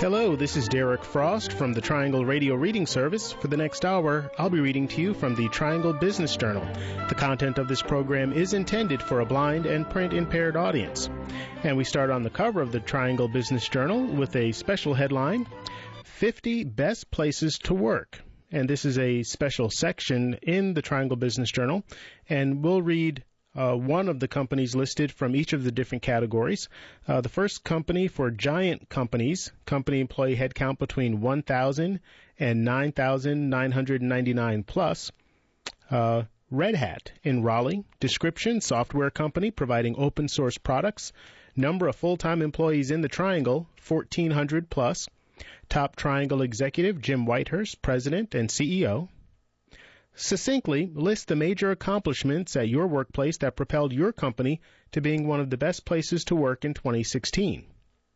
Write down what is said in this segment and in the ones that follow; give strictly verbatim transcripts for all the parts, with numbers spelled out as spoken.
Hello, this is Derek Frost from the Triangle Radio Reading Service. For the next hour, I'll be reading to you from the Triangle Business Journal. The content of this program is intended for a blind and print-impaired audience. And we start on the cover of the Triangle Business Journal with a special headline, fifty Best Places to Work. And this is a special section in the Triangle Business Journal, and we'll read Uh, one of the companies listed from each of the different categories. Uh, the first company for giant companies, company employee headcount between one thousand and nine thousand nine hundred ninety-nine plus. Uh, Red Hat in Raleigh. Description, software company providing open source products. Number of full-time employees in the Triangle, fourteen hundred plus. Top Triangle executive, Jim Whitehurst, president and C E O. Succinctly, list the major accomplishments at your workplace that propelled your company to being one of the best places to work in twenty sixteen.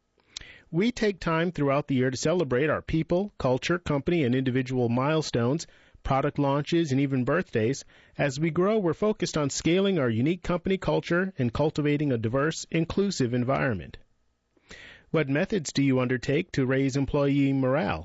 We take time throughout the year to celebrate our people, culture, company, and individual milestones, product launches, and even birthdays. As we grow, we're focused on scaling our unique company culture and cultivating a diverse, inclusive environment. What methods do you undertake to raise employee morale?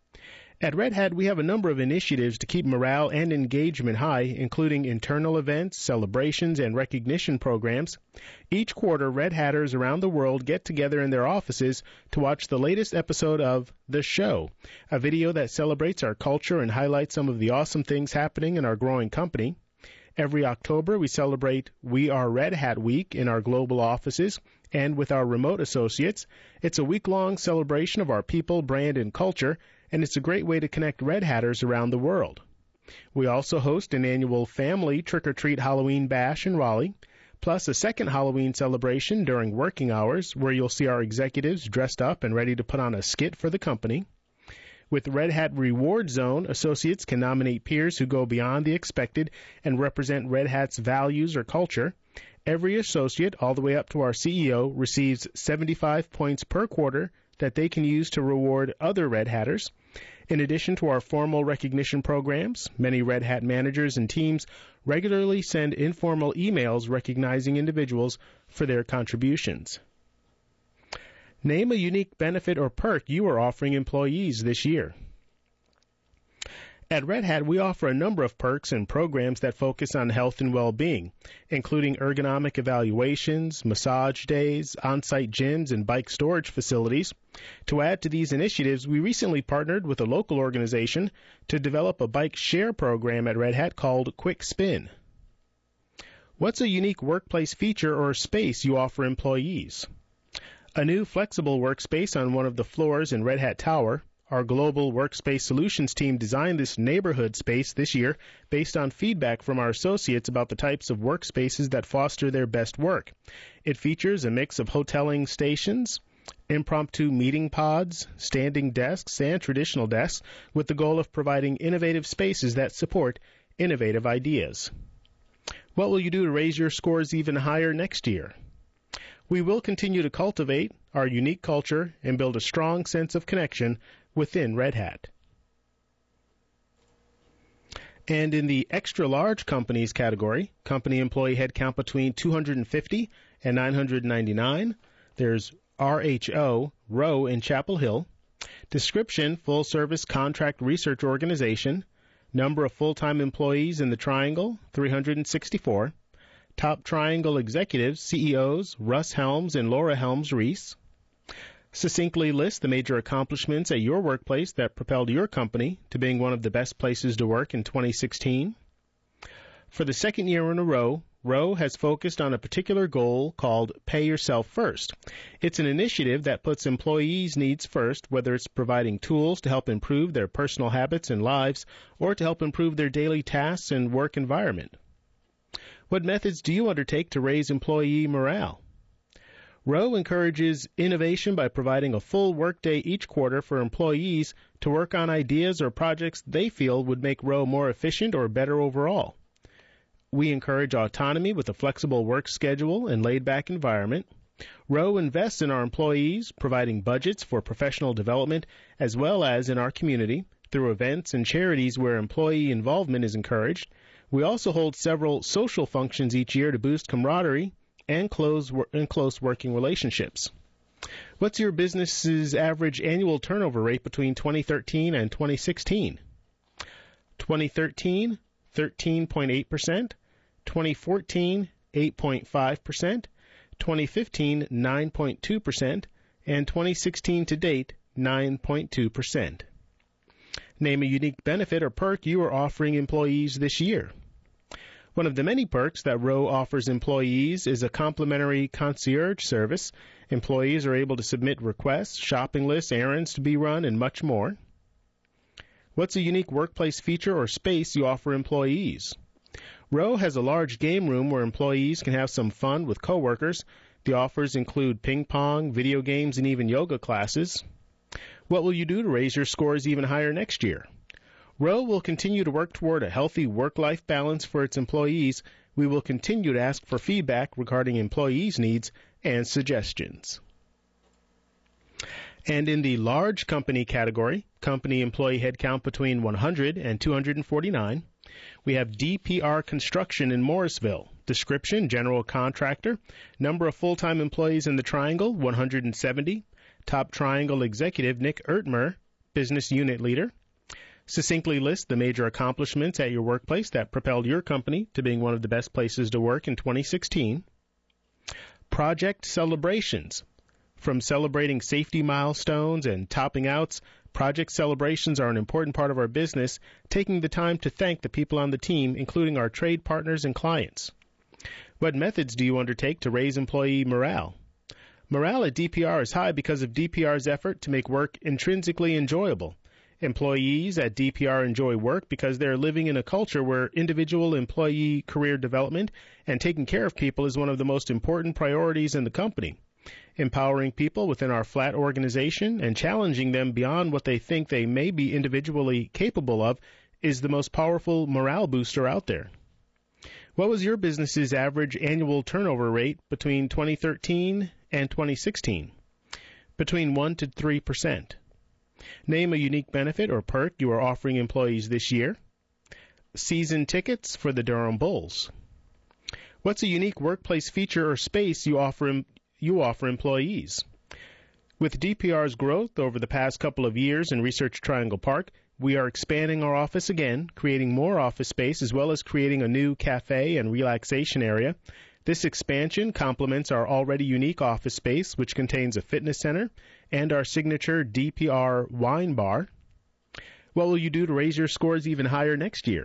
At Red Hat, we have a number of initiatives to keep morale and engagement high, including internal events, celebrations, and recognition programs. Each quarter, Red Hatters around the world get together in their offices to watch the latest episode of The Show, a video that celebrates our culture and highlights some of the awesome things happening in our growing company. Every October, we celebrate We Are Red Hat Week in our global offices and with our remote associates. It's a week-long celebration of our people, brand, and culture, and it's a great way to connect Red Hatters around the world. We also host an annual family trick-or-treat Halloween bash in Raleigh, plus a second Halloween celebration during working hours where you'll see our executives dressed up and ready to put on a skit for the company. With Red Hat Reward Zone, associates can nominate peers who go beyond the expected and represent Red Hat's values or culture. Every associate, all the way up to our C E O, receives seventy-five points per quarter that they can use to reward other Red Hatters. In addition to our formal recognition programs, many Red Hat managers and teams regularly send informal emails recognizing individuals for their contributions. Name a unique benefit or perk you are offering employees this year. At Red Hat, we offer a number of perks and programs that focus on health and well-being, including ergonomic evaluations, massage days, on-site gyms, and bike storage facilities. To add to these initiatives, we recently partnered with a local organization to develop a bike share program at Red Hat called Quick Spin. What's a unique workplace feature or space you offer employees? A new flexible workspace on one of the floors in Red Hat Tower. Our global workspace solutions team designed this neighborhood space this year based on feedback from our associates about the types of workspaces that foster their best work. It features a mix of hoteling stations, impromptu meeting pods, standing desks, and traditional desks, with the goal of providing innovative spaces that support innovative ideas. What will you do to raise your scores even higher next year? We will continue to cultivate our unique culture and build a strong sense of connection within Red Hat. And in the extra-large companies category, company employee headcount between two hundred fifty and nine hundred ninety-nine, there's R H O, Rowe in Chapel Hill. Description, full-service contract research organization. Number of full-time employees in the Triangle, three hundred sixty-four. Top Triangle executives, C E Os, Russ Helms and Laura Helms-Reese. Succinctly list the major accomplishments at your workplace that propelled your company to being one of the best places to work in twenty sixteen. For the second year in a row, Rowe has focused on a particular goal called Pay Yourself First. It's an initiative that puts employees' needs first, whether it's providing tools to help improve their personal habits and lives or to help improve their daily tasks and work environment. What methods do you undertake to raise employee morale? Rowe encourages innovation by providing a full workday each quarter for employees to work on ideas or projects they feel would make Rowe more efficient or better overall. We encourage autonomy with a flexible work schedule and laid-back environment. Rowe invests in our employees, providing budgets for professional development as well as in our community through events and charities where employee involvement is encouraged. We also hold several social functions each year to boost camaraderie and close, and close working relationships. What's your business's average annual turnover rate between twenty thirteen and twenty sixteen? twenty thirteen, thirteen point eight percent. twenty fourteen, eight point five percent. twenty fifteen, nine point two percent. And twenty sixteen to date, nine point two percent. Name a unique benefit or perk you are offering employees this year. One of the many perks that Rowe offers employees is a complimentary concierge service. Employees are able to submit requests, shopping lists, errands to be run, and much more. What's a unique workplace feature or space you offer employees? Rowe has a large game room where employees can have some fun with coworkers. The offers include ping pong, video games, and even yoga classes. What will you do to raise your scores even higher next year? Rowe will continue to work toward a healthy work-life balance for its employees. We will continue to ask for feedback regarding employees' needs and suggestions. And in the large company category, company employee headcount between one hundred and two hundred forty-nine, we have D P R Construction in Morrisville. Description, general contractor. Number of full-time employees in the Triangle, one hundred seventy. Top Triangle executive, Nick Ertmer, business unit leader. Succinctly list the major accomplishments at your workplace that propelled your company to being one of the best places to work in twenty sixteen. Project celebrations. From celebrating safety milestones and topping outs, project celebrations are an important part of our business, taking the time to thank the people on the team, including our trade partners and clients. What methods do you undertake to raise employee morale? Morale at D P R is high because of D P R's effort to make work intrinsically enjoyable. Employees at D P R enjoy work because they're living in a culture where individual employee career development and taking care of people is one of the most important priorities in the company. Empowering people within our flat organization and challenging them beyond what they think they may be individually capable of is the most powerful morale booster out there. What was your business's average annual turnover rate between twenty thirteen and twenty sixteen? Between one to three percent. Name a unique benefit or perk you are offering employees this year. Season tickets for the Durham Bulls. What's a unique workplace feature or space you offer you offer employees? With D P R's growth over the past couple of years in Research Triangle Park, we are expanding our office again, creating more office space as well as creating a new cafe and relaxation area. This expansion complements our already unique office space, which contains a fitness center and our signature D P R wine bar. What will you do to raise your scores even higher next year?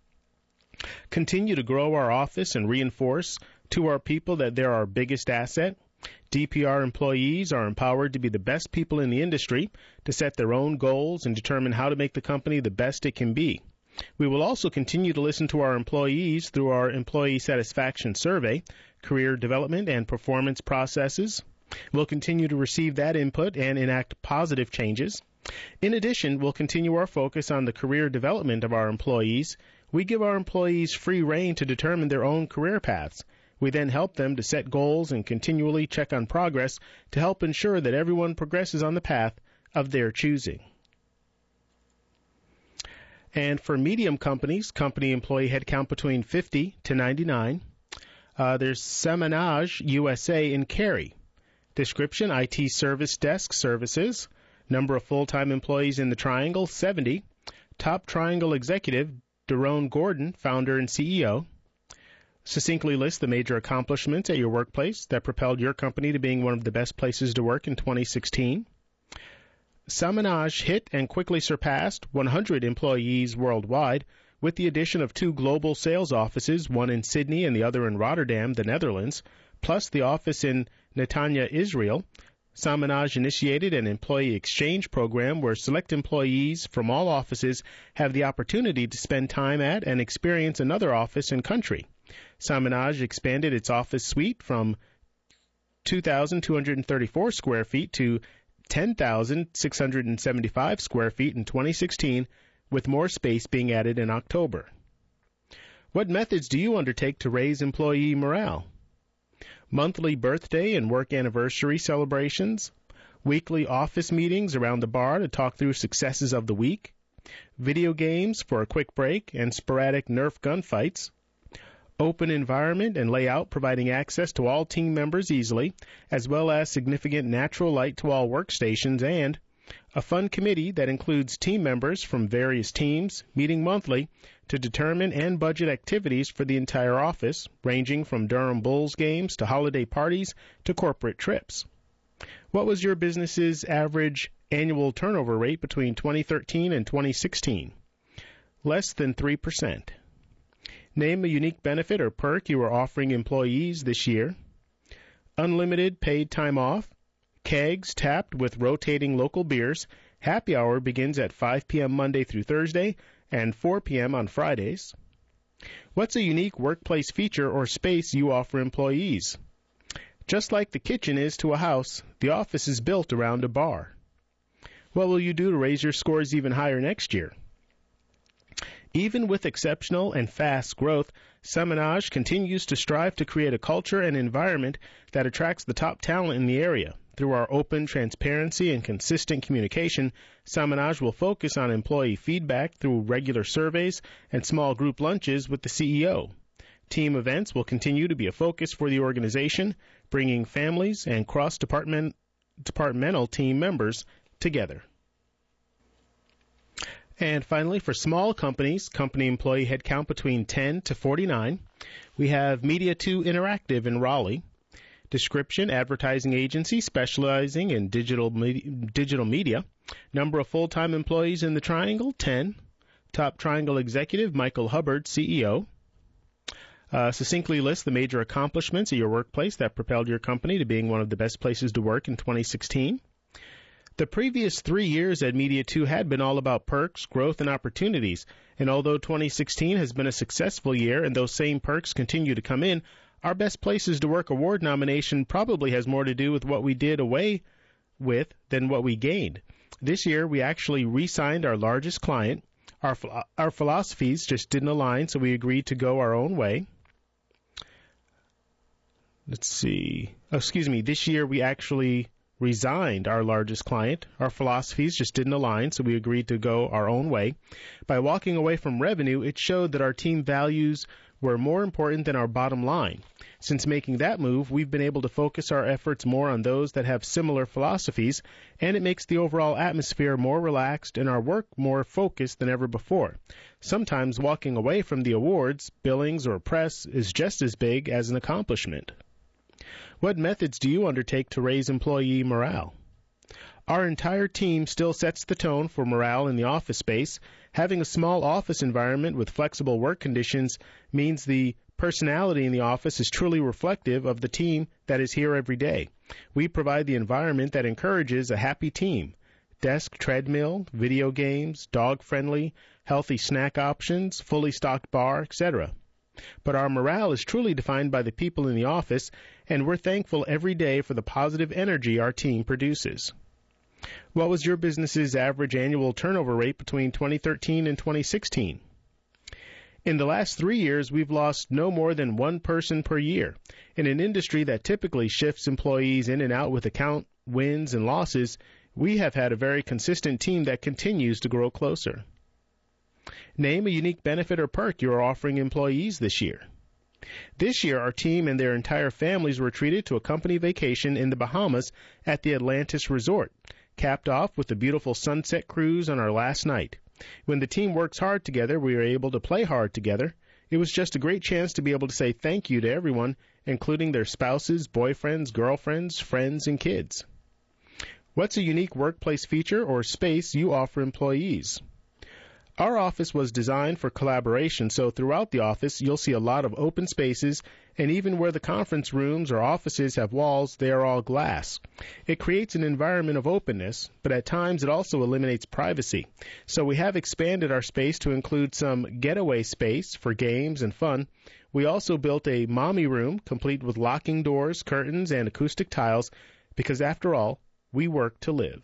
Continue to grow our office and reinforce to our people that they're our biggest asset. D P R employees are empowered to be the best people in the industry, to set their own goals and determine how to make the company the best it can be. We will also continue to listen to our employees through our employee satisfaction survey, career development, and performance processes. We'll continue to receive that input and enact positive changes. In addition, we'll continue our focus on the career development of our employees. We give our employees free rein to determine their own career paths. We then help them to set goals and continually check on progress to help ensure that everyone progresses on the path of their choosing. And for medium companies, company employee headcount between fifty to ninety-nine, uh, there's Semenage U S A in Cary. Description, I T service desk services. Number of full-time employees in the Triangle, seventy. Top Triangle executive, Daron Gordon, founder and C E O. Succinctly list the major accomplishments at your workplace that propelled your company to being one of the best places to work in twenty sixteen. Semenage hit and quickly surpassed one hundred employees worldwide with the addition of two global sales offices, one in Sydney and the other in Rotterdam, the Netherlands, plus the office in Netanya, Israel. Semenage initiated an employee exchange program where select employees from all offices have the opportunity to spend time at and experience another office and country. Semenage expanded its office suite from two thousand two hundred thirty-four square feet to ten thousand six hundred seventy-five square feet in twenty sixteen, with more space being added in October. What methods do you undertake to raise employee morale? Monthly birthday and work anniversary celebrations, weekly office meetings around the bar to talk through successes of the week, video games for a quick break and sporadic Nerf gunfights, open environment and layout providing access to all team members easily, as well as significant natural light to all workstations, and a fun committee that includes team members from various teams meeting monthly to determine and budget activities for the entire office, ranging from Durham Bulls games to holiday parties to corporate trips. What was your business's average annual turnover rate between twenty thirteen and twenty sixteen? Less than three percent. Name a unique benefit or perk you are offering employees this year. Unlimited paid time off. Kegs tapped with rotating local beers. Happy hour begins at five p.m. Monday through Thursday and four p.m. on Fridays. What's a unique workplace feature or space you offer employees? Just like the kitchen is to a house, the office is built around a bar. What will you do to raise your scores even higher next year? Even with exceptional and fast growth, Semenage continues to strive to create a culture and environment that attracts the top talent in the area. Through our open transparency and consistent communication, Semenage will focus on employee feedback through regular surveys and small group lunches with the C E O. Team events will continue to be a focus for the organization, bringing families and cross-departmental team members together. And finally, for small companies, company employee headcount between ten to forty-nine, we have Media two Interactive in Raleigh. Description, advertising agency specializing in digital media, digital media. Number of full-time employees in the Triangle, ten. Top Triangle executive, Michael Hubbard, C E O. Uh, succinctly list the major accomplishments at your workplace that propelled your company to being one of the best places to work in twenty sixteen. The previous three years at Media two had been all about perks, growth, and opportunities. And although twenty sixteen has been a successful year and those same perks continue to come in, our Best Places to Work award nomination probably has more to do with what we did away with than what we gained. This year, we actually re-signed our largest client. Our, our philosophies just didn't align, so we agreed to go our own way. Let's see. Oh, excuse me. This year, we actually resigned our largest client. Our philosophies just didn't align, so we agreed to go our own way. By walking away from revenue, it showed that our team values were more important than our bottom line. Since making that move, we've been able to focus our efforts more on those that have similar philosophies, and it makes the overall atmosphere more relaxed and our work more focused than ever before. Sometimes walking away from the awards, billings, or press is just as big as an accomplishment. What methods do you undertake to raise employee morale? Our entire team still sets the tone for morale in the office space. Having a small office environment with flexible work conditions means the personality in the office is truly reflective of the team that is here every day. We provide the environment that encourages a happy team. Desk treadmill, video games, dog-friendly, healthy snack options, fully stocked bar, et cetera. But our morale is truly defined by the people in the office, and we're thankful every day for the positive energy our team produces. What was your business's average annual turnover rate between twenty thirteen and twenty sixteen? In the last three years, we've lost no more than one person per year. In an industry that typically shifts employees in and out with account wins and losses, we have had a very consistent team that continues to grow closer. Name a unique benefit or perk you are offering employees this year. This year, our team and their entire families were treated to a company vacation in the Bahamas at the Atlantis Resort, capped off with a beautiful sunset cruise on our last night. When the team works hard together, we are able to play hard together. It was just a great chance to be able to say thank you to everyone, including their spouses, boyfriends, girlfriends, friends, and kids. What's a unique workplace feature or space you offer employees? Our office was designed for collaboration, so throughout the office you'll see a lot of open spaces, and even where the conference rooms or offices have walls, they are all glass. It creates an environment of openness, but at times it also eliminates privacy. So we have expanded our space to include some getaway space for games and fun. We also built a mommy room, complete with locking doors, curtains, and acoustic tiles, because after all, we work to live.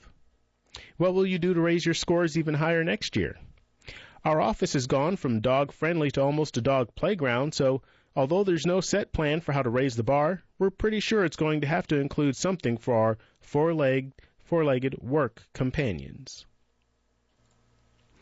What will you do to raise your scores even higher next year? Our office has gone from dog-friendly to almost a dog playground, so although there's no set plan for how to raise the bar, we're pretty sure it's going to have to include something for our four-legged, four-legged work companions.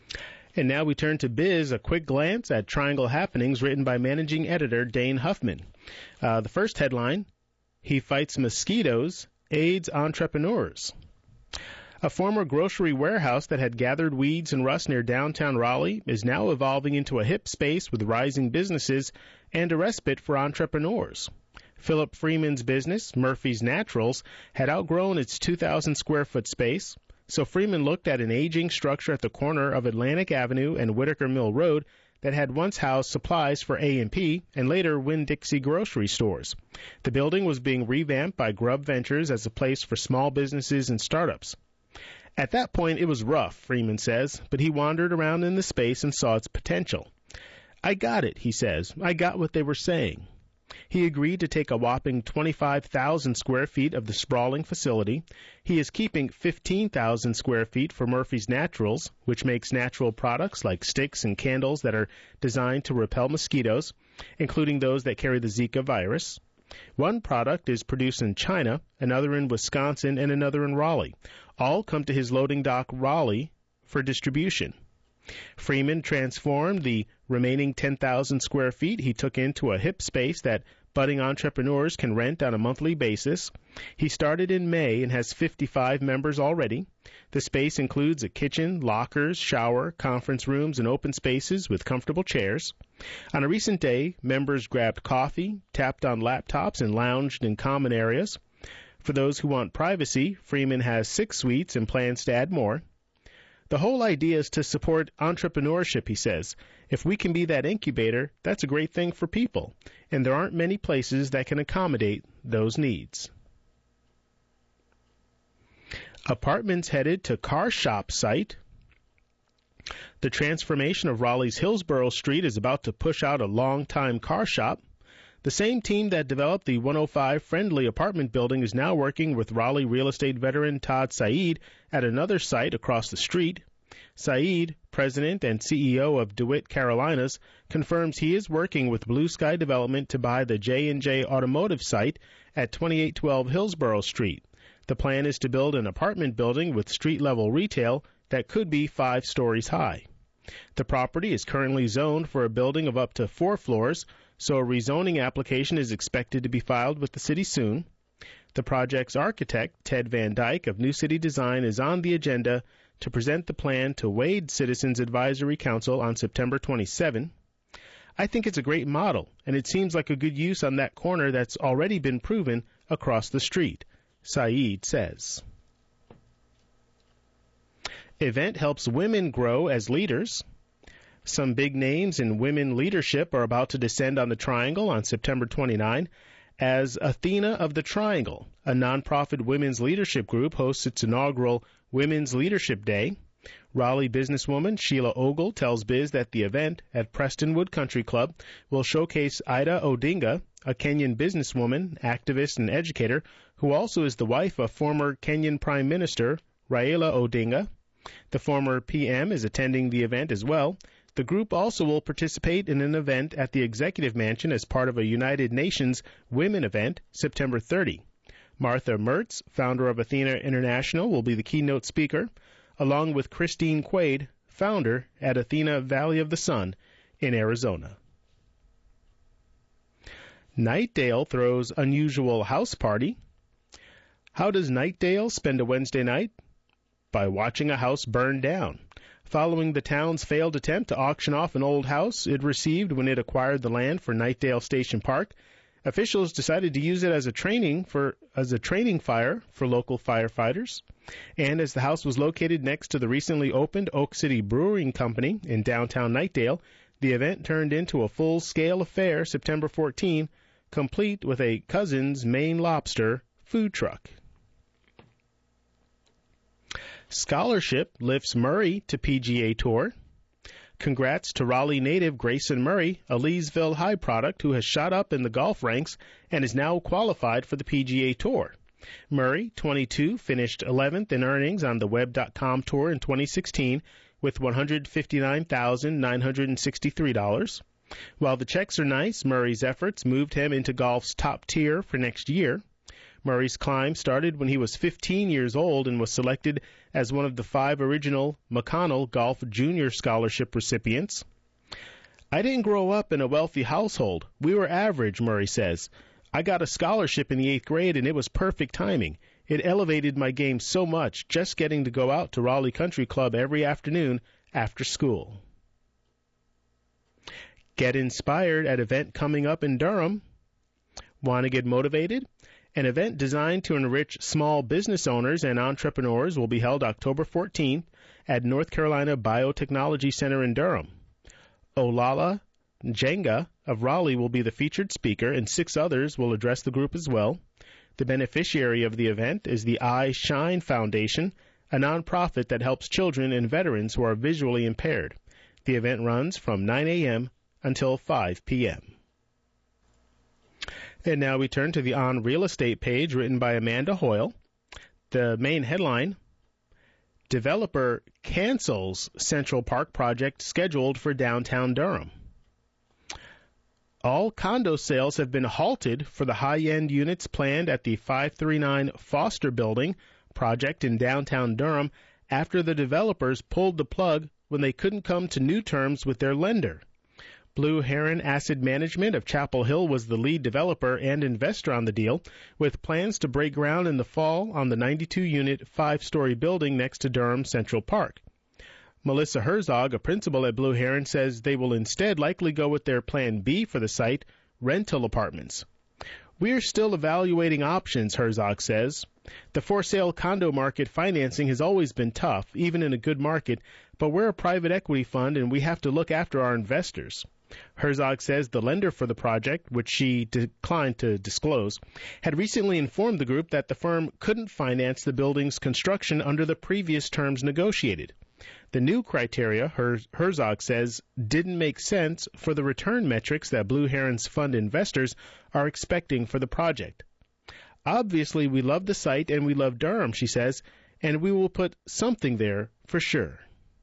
And now we turn to Biz, a quick glance at Triangle Happenings written by managing editor Dane Huffman. Uh, the first headline, He Fights Mosquitoes, Aids Entrepreneurs. A former grocery warehouse that had gathered weeds and rust near downtown Raleigh is now evolving into a hip space with rising businesses and a respite for entrepreneurs. Philip Freeman's business, Murphy's Naturals, had outgrown its two thousand square foot space, so Freeman looked at an aging structure at the corner of Atlantic Avenue and Whitaker Mill Road that had once housed supplies for A and P and later Winn-Dixie grocery stores. The building was being revamped by Grubb Ventures as a place for small businesses and startups. At that point, it was rough, Freeman says, but he wandered around in the space and saw its potential. I got it, he says. I got what they were saying. He agreed to take a whopping twenty-five thousand square feet of the sprawling facility. He is keeping fifteen thousand square feet for Murphy's Naturals, which makes natural products like sticks and candles that are designed to repel mosquitoes, including those that carry the Zika virus. One product is produced in China, another in Wisconsin, and another in Raleigh. All come to his loading dock, Raleigh, for distribution. Freeman transformed the remaining ten thousand square feet he took into a hip space that budding entrepreneurs can rent on a monthly basis. He started in May and has fifty-five members already. The space includes a kitchen, lockers, shower, conference rooms, and open spaces with comfortable chairs. On a recent day, members grabbed coffee, tapped on laptops, and lounged in common areas. For those who want privacy, Freeman has six suites and plans to add more. The whole idea is to support entrepreneurship, he says. If we can be that incubator, that's a great thing for people, and there aren't many places that can accommodate those needs. Apartments headed to car shop site. The transformation of Raleigh's Hillsborough Street is about to push out a long-time car shop. The same team that developed the one oh five Friendly apartment building is now working with Raleigh real estate veteran Todd Said at another site across the street. Said, president and C E O of DeWitt Carolinas, confirms he is working with Blue Sky Development to buy the J and J Automotive site at twenty-eight twelve Hillsborough Street. The plan is to build an apartment building with street-level retail that could be five stories high. The property is currently zoned for a building of up to four floors, so a rezoning application is expected to be filed with the city soon. The project's architect, Ted Van Dyke of New City Design, is on the agenda to present the plan to Wade Citizens Advisory Council on September twenty-seventh. I think it's a great model, and it seems like a good use on that corner that's already been proven across the street, Said says. Event helps women grow as leaders. Some big names in women leadership are about to descend on the Triangle on September twenty-ninth as Athena of the Triangle, a nonprofit women's leadership group, hosts its inaugural Women's Leadership Day. Raleigh businesswoman Sheila Ogle tells Biz that the event at Prestonwood Country Club will showcase Ida Odinga, a Kenyan businesswoman, activist, and educator, who also is the wife of former Kenyan Prime Minister Raila Odinga. The former P M is attending the event as well. The group also will participate in an event at the Executive Mansion as part of a United Nations Women event September thirtieth. Martha Mertz, founder of Athena International, will be the keynote speaker, along with Christine Quaid, founder at Athena Valley of the Sun in Arizona. Knightdale throws unusual house party. How does Knightdale spend a Wednesday night? By watching a house burn down. Following the town's failed attempt to auction off an old house it received when it acquired the land for Knightdale Station Park, officials decided to use it as a training for as a training fire for local firefighters. And as the house was located next to the recently opened Oak City Brewing Company in downtown Knightdale, the event turned into a full-scale affair September fourteenth, complete with a Cousin's Maine Lobster food truck. Scholarship lifts Murray to P G A Tour. Congrats to Raleigh native Grayson Murray, a Leesville High product who has shot up in the golf ranks and is now qualified for the P G A Tour. Murray, twenty-two, finished eleventh in earnings on the Web dot com Tour in twenty sixteen with one hundred fifty-nine thousand nine hundred sixty-three dollars. While the checks are nice, Murray's efforts moved him into golf's top tier for next year. Murray's climb started when he was fifteen years old and was selected as one of the five original McConnell Golf Junior Scholarship recipients. I didn't grow up in a wealthy household. We were average, Murray says. I got a scholarship in the eighth grade, and it was perfect timing. It elevated my game so much, just getting to go out to Raleigh Country Club every afternoon after school. Get inspired at event coming up in Durham. Want to get motivated? An event designed to enrich small business owners and entrepreneurs will be held October fourteenth at North Carolina Biotechnology Center in Durham. Olala Jenga of Raleigh will be the featured speaker, and six others will address the group as well. The beneficiary of the event is the I Shine Foundation, a nonprofit that helps children and veterans who are visually impaired. The event runs from nine a.m. until five p.m. And now we turn to the On Real Estate page written by Amanda Hoyle. The main headline, Developer Cancels Central Park Project Scheduled for Downtown Durham. All condo sales have been halted for the high-end units planned at the five thirty-nine Foster Building project in downtown Durham after the developers pulled the plug when they couldn't come to new terms with their lender. Blue Heron Asset Management of Chapel Hill was the lead developer and investor on the deal, with plans to break ground in the fall on the ninety-two unit, five-story building next to Durham Central Park. Melissa Herzog, a principal at Blue Heron, says they will instead likely go with their plan B for the site, rental apartments. We are still evaluating options, Herzog says. The for-sale condo market financing has always been tough, even in a good market, but we're a private equity fund and we have to look after our investors. Herzog says the lender for the project, which she declined to disclose, had recently informed the group that the firm couldn't finance the building's construction under the previous terms negotiated. The new criteria, Her- Herzog says, didn't make sense for the return metrics that Blue Heron's fund investors are expecting for the project. Obviously, we love the site and we love Durham, she says, and we will put something there for sure.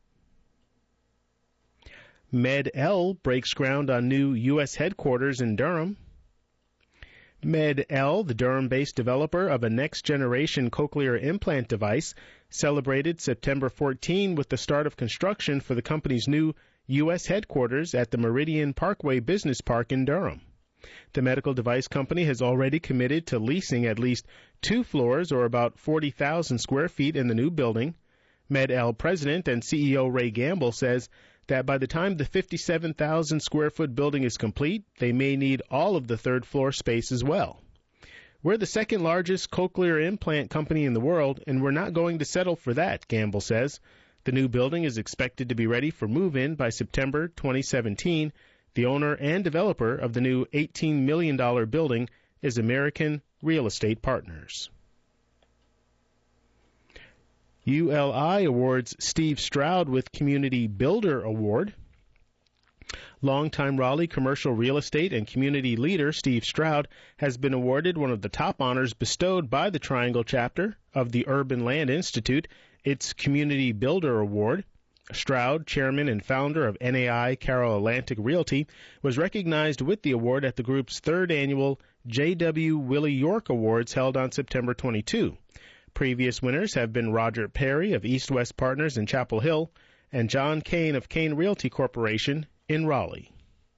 Med-El breaks ground on new U S headquarters in Durham. Med-El, the Durham-based developer of a next-generation cochlear implant device, celebrated September fourteenth with the start of construction for the company's new U S headquarters at the Meridian Parkway Business Park in Durham. The medical device company has already committed to leasing at least two floors, or about forty thousand square feet, in the new building. Med-El president and C E O Ray Gamble says that by the time the fifty-seven thousand square foot building is complete, they may need all of the third floor space as well. We're the second largest cochlear implant company in the world, and we're not going to settle for that, Gamble says. The new building is expected to be ready for move-in by September twenty seventeen. The owner and developer of the new eighteen million dollars building is American Real Estate Partners. U L I awards Steve Stroud with Community Builder Award. Longtime Raleigh commercial real estate and community leader Steve Stroud has been awarded one of the top honors bestowed by the Triangle chapter of the Urban Land Institute, its Community Builder Award. Stroud, chairman and founder of N A I Carroll Atlantic Realty, was recognized with the award at the group's third annual J W Willie York Awards held on September twenty-second. Previous winners have been Roger Perry of East West Partners in Chapel Hill and John Kane of Kane Realty Corporation in Raleigh.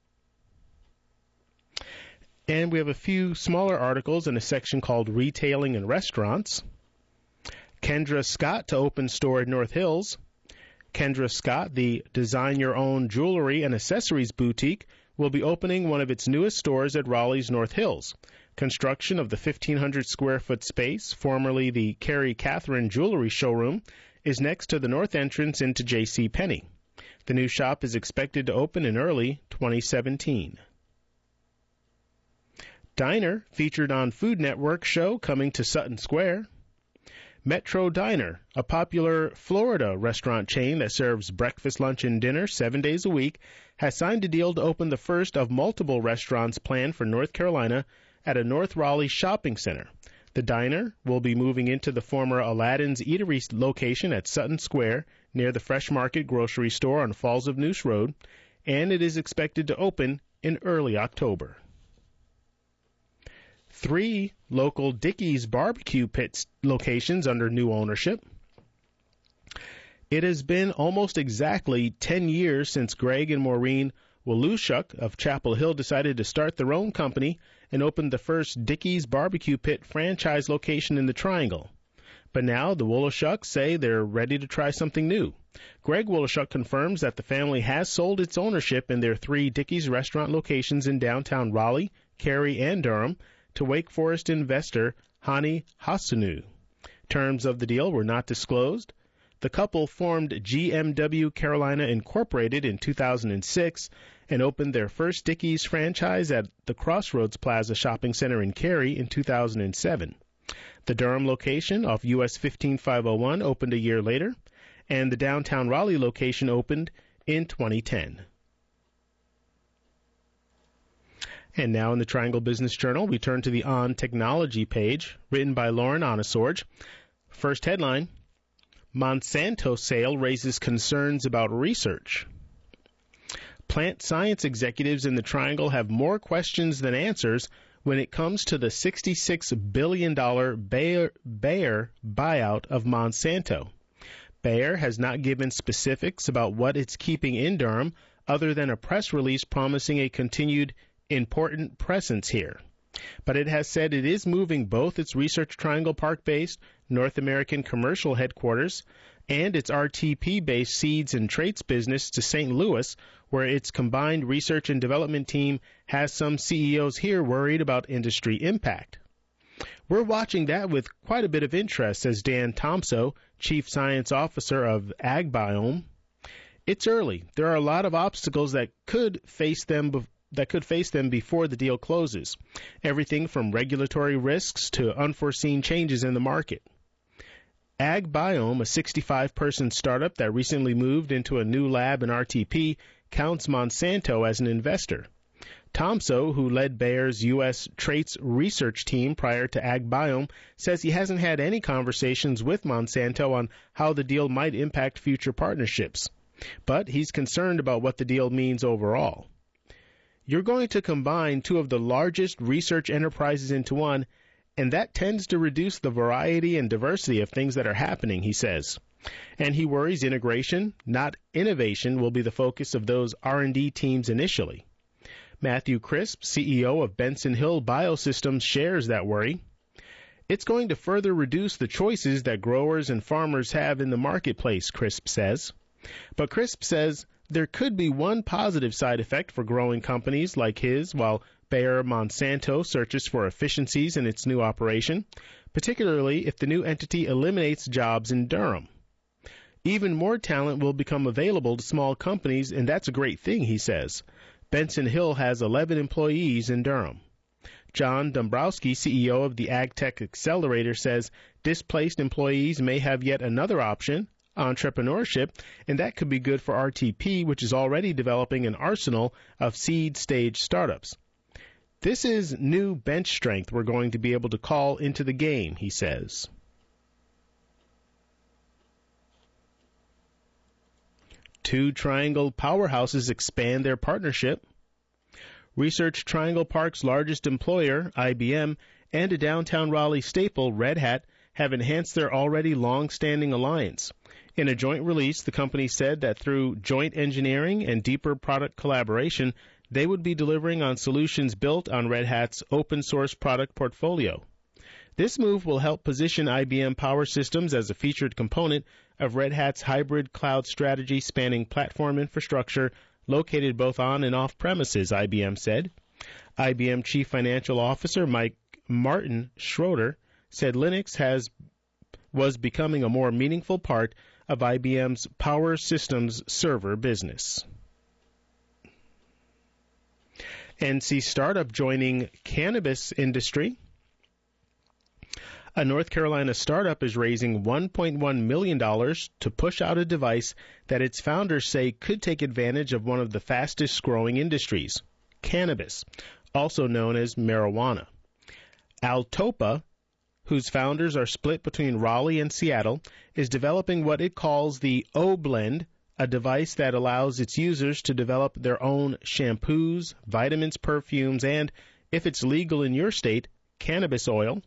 And we have a few smaller articles in a section called Retailing and Restaurants. Kendra Scott to open store at North Hills. Kendra Scott, the Design Your Own Jewelry and Accessories Boutique, will be opening one of its newest stores at Raleigh's North Hills. Construction of the fifteen hundred square foot space, formerly the Carrie Catherine Jewelry Showroom, is next to the north entrance into J C Penney. The new shop is expected to open in early twenty seventeen. Diner, featured on Food Network show coming to Sutton Square. Metro Diner, a popular Florida restaurant chain that serves breakfast, lunch, and dinner seven days a week, has signed a deal to open the first of multiple restaurants planned for North Carolina at a North Raleigh shopping center. The diner will be moving into the former Aladdin's Eatery location at Sutton Square near the Fresh Market grocery store on Falls of Noose Road, and it is expected to open in early October. three local Dickey's barbecue pit locations under new ownership. It has been almost exactly ten years since Greg and Maureen Walushuk of Chapel Hill decided to start their own company and opened the first Dickey's barbecue pit franchise location in the Triangle. But now the Walushuks say they're ready to try something new. Greg Walushuk confirms that the family has sold its ownership in their three Dickey's restaurant locations in downtown Raleigh, Cary, and Durham to Wake Forest investor Hani Hasanu. Terms of the deal were not disclosed. The couple formed G M W Carolina Incorporated in two thousand six and opened their first Dickey's franchise at the Crossroads Plaza Shopping Center in Cary in two thousand seven. The Durham location off U S fifteen five oh one opened a year later, and the downtown Raleigh location opened in twenty ten. And now in the Triangle Business Journal, we turn to the On Technology page, written by Lauren Onesorge. First headline, Monsanto sale raises concerns about research. Plant science executives in the Triangle have more questions than answers when it comes to the sixty-six billion dollars Bayer, Bayer buyout of Monsanto. Bayer has not given specifics about what it's keeping in Durham other than a press release promising a continued important presence here. But it has said it is moving both its Research Triangle Park-based North American commercial headquarters and its R T P-based seeds and traits business to Saint Louis, where its combined research and development team has some C E Os here worried about industry impact. We're watching that with quite a bit of interest, says Dan Tomso, Chief Science Officer of AgBiome. It's early. There are a lot of obstacles that could face them before that could face them before the deal closes. Everything from regulatory risks to unforeseen changes in the market. AgBiome, a sixty-five person startup that recently moved into a new lab in R T P, counts Monsanto as an investor. Tomso, who led Bayer's U S traits research team prior to AgBiome, says he hasn't had any conversations with Monsanto on how the deal might impact future partnerships. But he's concerned about what the deal means overall. You're going to combine two of the largest research enterprises into one, and that tends to reduce the variety and diversity of things that are happening, he says. And he worries integration, not innovation, will be the focus of those R and D teams initially. Matthew Crisp, C E O of Benson Hill Biosystems, shares that worry. It's going to further reduce the choices that growers and farmers have in the marketplace, Crisp says. But Crisp says there could be one positive side effect for growing companies like his while Bayer Monsanto searches for efficiencies in its new operation, particularly if the new entity eliminates jobs in Durham. Even more talent will become available to small companies, and that's a great thing, he says. Benson Hill has eleven employees in Durham. John Dombrowski, C E O of the AgTech Accelerator, says displaced employees may have yet another option, entrepreneurship, and that could be good for R T P, which is already developing an arsenal of seed-stage startups. This is new bench strength we're going to be able to call into the game, he says. Two Triangle powerhouses expand their partnership. Research Triangle Park's largest employer, I B M, and a downtown Raleigh staple, Red Hat, have enhanced their already long-standing alliance. In a joint release, the company said that through joint engineering and deeper product collaboration, they would be delivering on solutions built on Red Hat's open-source product portfolio. This move will help position I B M Power Systems as a featured component of Red Hat's hybrid cloud strategy spanning platform infrastructure located both on and off premises, I B M said. I B M Chief Financial Officer Mike Martin Schroeder said Linux has was becoming a more meaningful part of I B M's Power Systems server business. N C startup joining cannabis industry. A North Carolina startup is raising one point one million dollars to push out a device that its founders say could take advantage of one of the fastest-growing industries, cannabis, also known as marijuana. Altopa, whose founders are split between Raleigh and Seattle, is developing what it calls the O-Blend, a device that allows its users to develop their own shampoos, vitamins, perfumes, and, if it's legal in your state, cannabis oil.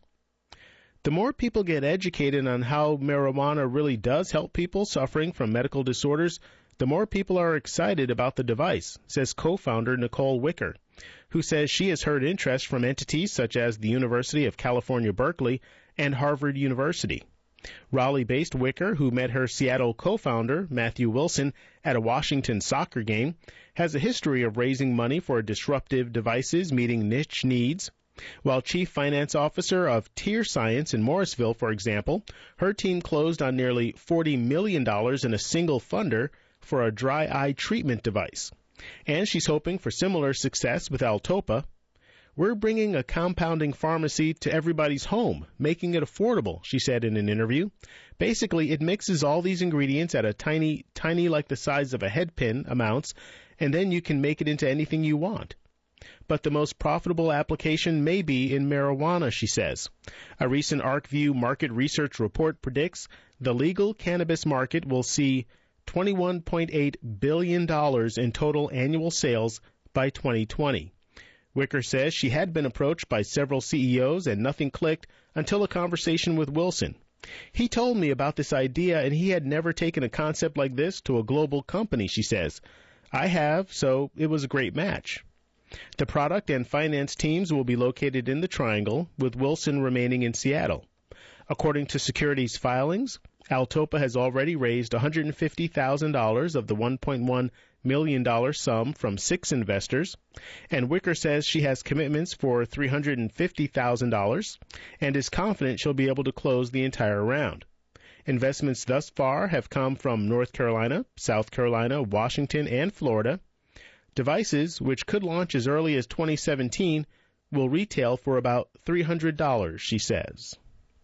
The more people get educated on how marijuana really does help people suffering from medical disorders, the more people are excited about the device, says co-founder Nicole Wicker, who says she has heard interest from entities such as the University of California, Berkeley, and Harvard University. Raleigh-based Wicker, who met her Seattle co-founder, Matthew Wilson, at a Washington soccer game, has a history of raising money for disruptive devices meeting niche needs. While chief finance officer of Tier Science in Morrisville, for example, her team closed on nearly forty million dollars in a single funder for a dry eye treatment device. And she's hoping for similar success with Altopa. We're bringing a compounding pharmacy to everybody's home, making it affordable, she said in an interview. Basically, it mixes all these ingredients at a tiny, tiny like the size of a head pin amounts, and then you can make it into anything you want. But the most profitable application may be in marijuana, she says. A recent ArcView market research report predicts the legal cannabis market will see twenty-one point eight billion dollars in total annual sales by twenty twenty. Wicker says she had been approached by several C E Os and nothing clicked until a conversation with Wilson. He told me about this idea and he had never taken a concept like this to a global company, she says. I have, so it was a great match. The product and finance teams will be located in the Triangle, with Wilson remaining in Seattle. According to securities filings, Altopa has already raised one hundred fifty thousand dollars of the one point one million dollars sum from six investors, and Wicker says she has commitments for three hundred fifty thousand dollars and is confident she'll be able to close the entire round. Investments thus far have come from North Carolina, South Carolina, Washington, and Florida. Devices, which could launch as early as twenty seventeen, will retail for about three hundred dollars, she says.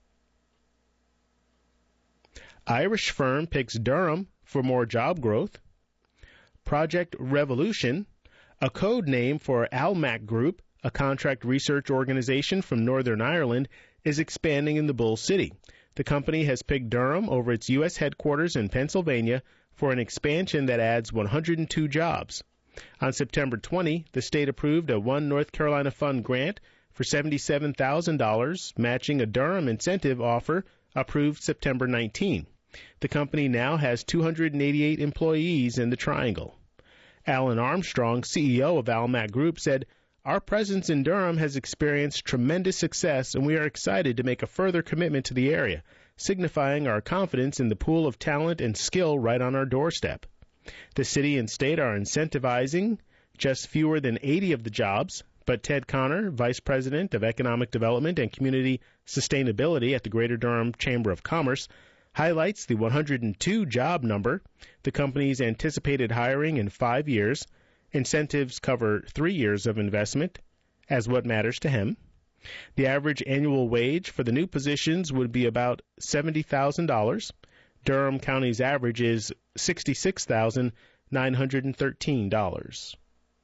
Irish firm picks Durham for more job growth. Project Revolution, a code name for Almac Group, a contract research organization from Northern Ireland, is expanding in the Bull City. The company has picked Durham over its U S headquarters in Pennsylvania for an expansion that adds one hundred two jobs. On September twentieth, the state approved a One North Carolina Fund grant for seventy-seven thousand dollars, matching a Durham incentive offer approved September nineteenth. The company now has two hundred eighty-eight employees in the Triangle. Alan Armstrong, C E O of Almac Group, said, "Our presence in Durham has experienced tremendous success, and we are excited to make a further commitment to the area, signifying our confidence in the pool of talent and skill right on our doorstep." The city and state are incentivizing just fewer than eighty of the jobs, but Ted Connor, Vice President of Economic Development and Community Sustainability at the Greater Durham Chamber of Commerce, highlights the one hundred two job number, the company's anticipated hiring in five years, incentives cover three years of investment, as what matters to him. The average annual wage for the new positions would be about seventy thousand dollars. Durham County's average is sixty-six thousand nine hundred thirteen dollars.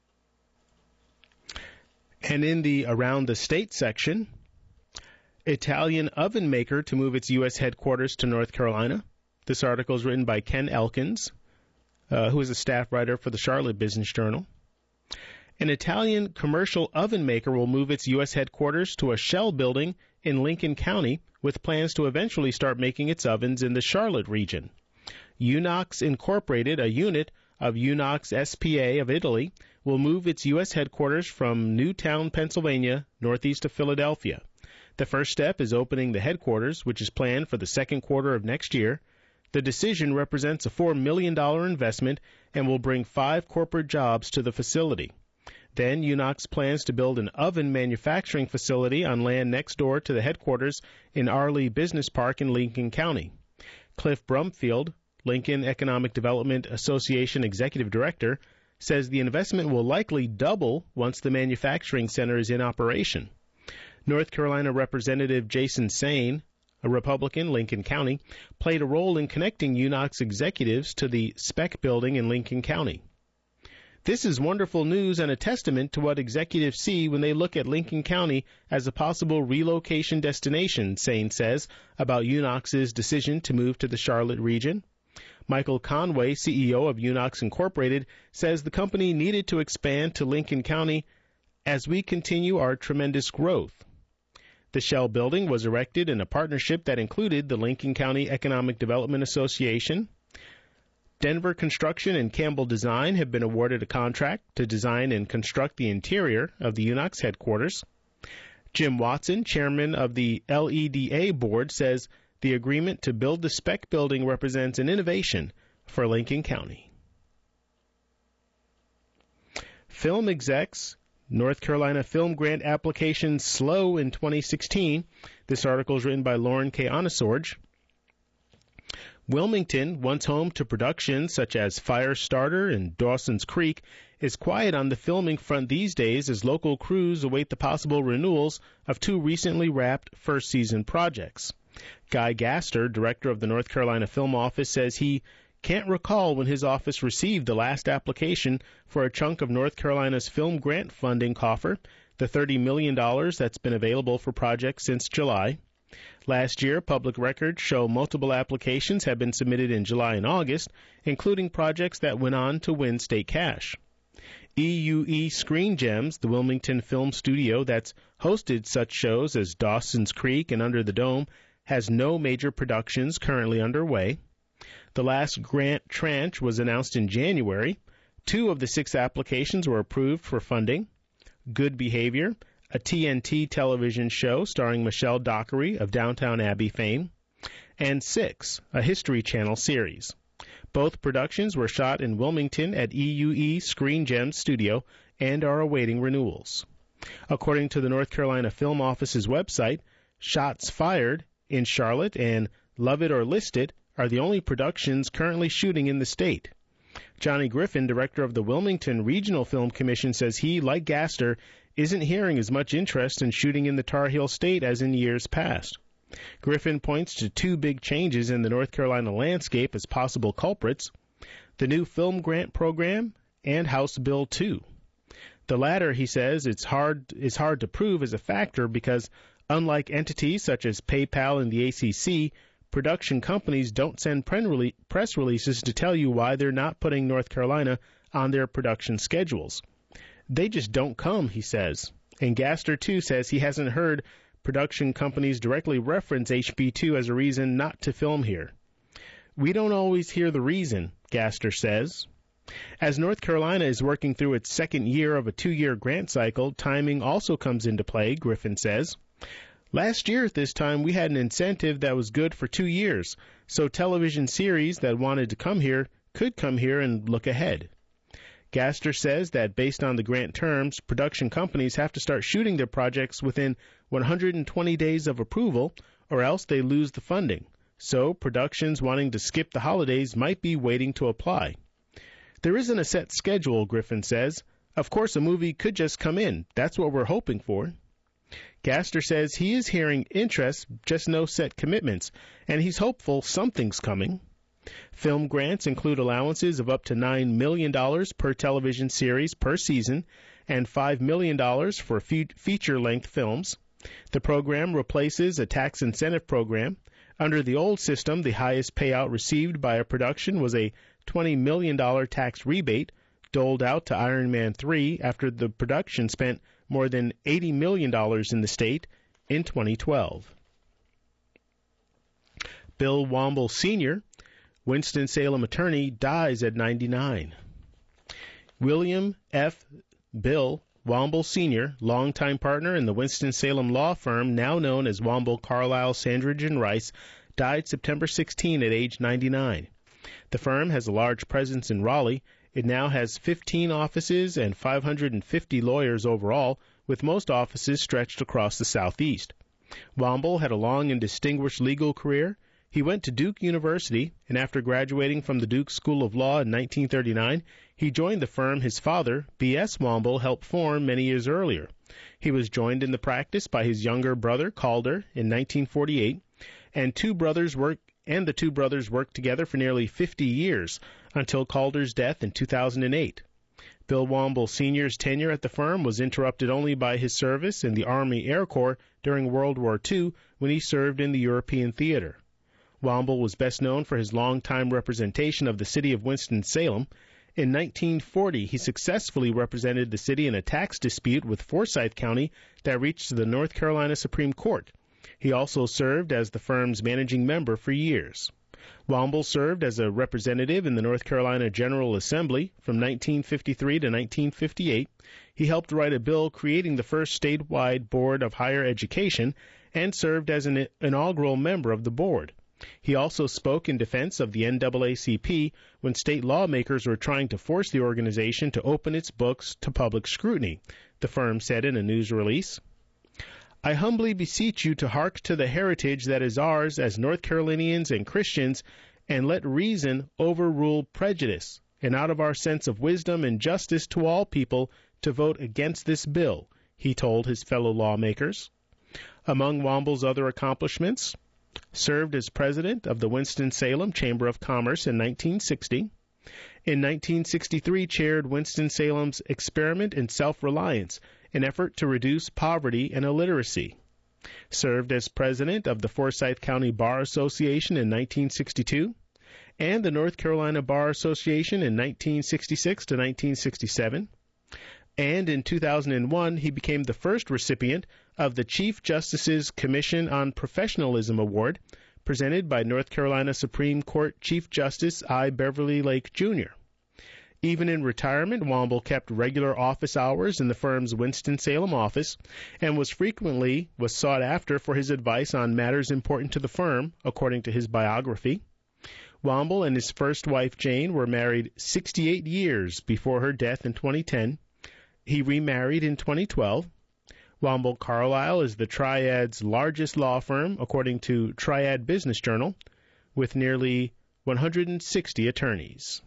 And in the Around the State section, Italian oven maker to move its U S headquarters to North Carolina. This article is written by Ken Elkins, uh, who is a staff writer for the Charlotte Business Journal. An Italian commercial oven maker will move its U S headquarters to a shell building in Lincoln County, with plans to eventually start making its ovens in the Charlotte region. Unox Incorporated, a unit of Unox S P A of Italy, will move its U S headquarters from Newtown, Pennsylvania, northeast of Philadelphia. The first step is opening the headquarters, which is planned for the second quarter of next year. The decision represents a four million dollars investment and will bring five corporate jobs to the facility. Then Unox plans to build an oven manufacturing facility on land next door to the headquarters in Arley Business Park in Lincoln County. Cliff Brumfield, Lincoln Economic Development Association Executive Director, says the investment will likely double once the manufacturing center is in operation. North Carolina Representative Jason Sain, a Republican, Lincoln County, played a role in connecting Unox executives to the spec building in Lincoln County. This is wonderful news and a testament to what executives see when they look at Lincoln County as a possible relocation destination, Sain says about Unox's decision to move to the Charlotte region. Michael Conway, C E O of Unox Incorporated, says the company needed to expand to Lincoln County as we continue our tremendous growth. The Shell building was erected in a partnership that included the Lincoln County Economic Development Association. Denver Construction and Campbell Design have been awarded a contract to design and construct the interior of the U N O X headquarters. Jim Watson, chairman of the L E D A board, says the agreement to build the spec building represents an innovation for Lincoln County. Film execs, North Carolina film grant applications slow in twenty sixteen. This article is written by Lauren K. Onesorge. Wilmington, once home to productions such as Firestarter and Dawson's Creek, is quiet on the filming front these days as local crews await the possible renewals of two recently wrapped first-season projects. Guy Gaster, director of the North Carolina Film Office, says he can't recall when his office received the last application for a chunk of North Carolina's film grant funding coffer, the thirty million dollars that's been available for projects since July. Last year, public records show multiple applications have been submitted in July and August, including projects that went on to win state cash. E U E Screen Gems, the Wilmington film studio that's hosted such shows as Dawson's Creek and Under the Dome, has no major productions currently underway. The last grant tranche was announced in January. Two of the six applications were approved for funding. Good Behavior, a T N T television show starring Michelle Dockery of Downton Abbey fame, and Six, a History Channel series. Both productions were shot in Wilmington at E U E Screen Gems Studio and are awaiting renewals. According to the North Carolina Film Office's website, Shots Fired in Charlotte and Love It or List It are the only productions currently shooting in the state. Johnny Griffin, director of the Wilmington Regional Film Commission, says he, like Gaster, isn't hearing as much interest in shooting in the Tar Heel State as in years past. Griffin points to two big changes in the North Carolina landscape as possible culprits: the new film grant program and House Bill two. The latter, he says, it's hard is hard to prove as a factor because, unlike entities such as PayPal and the A C C, production companies don't send press releases to tell you why they're not putting North Carolina on their production schedules. They just don't come, he says. And Gaster, too, says he hasn't heard production companies directly reference H B two as a reason not to film here. We don't always hear the reason, Gaster says. As North Carolina is working through its second year of a two-year grant cycle, timing also comes into play, Griffin says. Last year at this time, we had an incentive that was good for two years, so television series that wanted to come here could come here and look ahead. Gaster says that based on the grant terms, production companies have to start shooting their projects within one hundred twenty days of approval, or else they lose the funding. So productions wanting to skip the holidays might be waiting to apply. There isn't a set schedule, Griffin says. Of course, a movie could just come in. That's what we're hoping for. Gaster says he is hearing interest, just no set commitments, and he's hopeful something's coming. Film grants include allowances of up to nine million dollars per television series per season and five million dollars for fe- feature-length films. The program replaces a tax incentive program. Under the old system, the highest payout received by a production was a twenty million dollars tax rebate doled out to Iron Man three after the production spent more than eighty million dollars in the state in twenty twelve. Bill Womble Senior, Winston-Salem attorney, dies at ninety-nine. William F. Bill Womble Senior, longtime partner in the Winston-Salem law firm now known as Womble, Carlisle, Sandridge and Rice, died September sixteenth at age ninety-nine. The firm has a large presence in Raleigh. It now has fifteen offices and five hundred fifty lawyers overall, with most offices stretched across the Southeast. Womble had a long and distinguished legal career. He went to Duke University, and after graduating from the Duke School of Law in nineteen thirty-nine, he joined the firm his father, B S Womble, helped form many years earlier. He was joined in the practice by his younger brother, Calder, in nineteen forty-eight, and two brothers worked and the two brothers worked together for nearly fifty years until Calder's death in two thousand eight. Bill Womble Senior's tenure at the firm was interrupted only by his service in the Army Air Corps during World War Two when he served in the European theater. Womble was best known for his long-time representation of the city of Winston-Salem, In nineteen forty, he successfully represented the city in a tax dispute with Forsyth County that reached the North Carolina Supreme Court. He also served as the firm's managing member for years. Womble served as a representative in the North Carolina General Assembly from nineteen fifty-three to nineteen fifty-eight. He helped write a bill creating the first statewide Board of Higher Education and served as an inaugural member of the board. He also spoke in defense of the N double A C P when state lawmakers were trying to force the organization to open its books to public scrutiny, the firm said in a news release. I humbly beseech you to hark to the heritage that is ours as North Carolinians and Christians, and let reason overrule prejudice, and out of our sense of wisdom and justice to all people to vote against this bill, he told his fellow lawmakers. Among Womble's other accomplishments, served as president of the Winston-Salem Chamber of Commerce in nineteen sixty. In nineteen sixty-three, chaired Winston-Salem's Experiment in Self-Reliance, an effort to reduce poverty and illiteracy. Served as president of the Forsyth County Bar Association in nineteen sixty-two, and the North Carolina Bar Association in nineteen sixty-six to nineteen sixty-seven. And in two thousand one, he became the first recipient of the Chief Justice's Commission on Professionalism Award, presented by North Carolina Supreme Court Chief Justice I. Beverly Lake, Junior Even in retirement, Womble kept regular office hours in the firm's Winston-Salem office and was frequently was sought after for his advice on matters important to the firm, according to his biography. Womble and his first wife, Jane, were married sixty-eight years before her death in twenty ten. He remarried in twenty twelve. Womble Carlyle is the Triad's largest law firm, according to Triad Business Journal, with nearly one hundred sixty attorneys.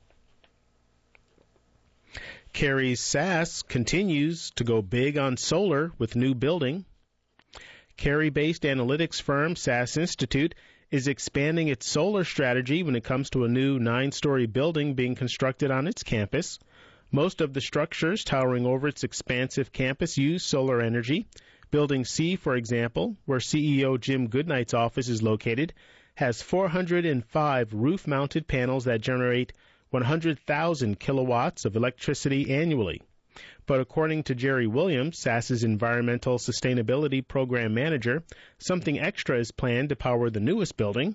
Carrie's S A S continues to go big on solar with new building. Cary-based analytics firm S A S Institute is expanding its solar strategy when it comes to a new nine-story building being constructed on its campus. Most of the structures towering over its expansive campus use solar energy. Building C, for example, where C E O Jim Goodnight's office is located, has four hundred five roof-mounted panels that generate one hundred thousand kilowatts of electricity annually. But according to Jerry Williams, S A S's Environmental Sustainability Program Manager, something extra is planned to power the newest building.